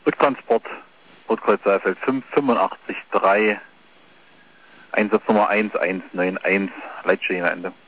Rücktransport, Rotkreuz Saalfeld 5, 85 3, Einsatznummer 1191, Leitstelle Ende.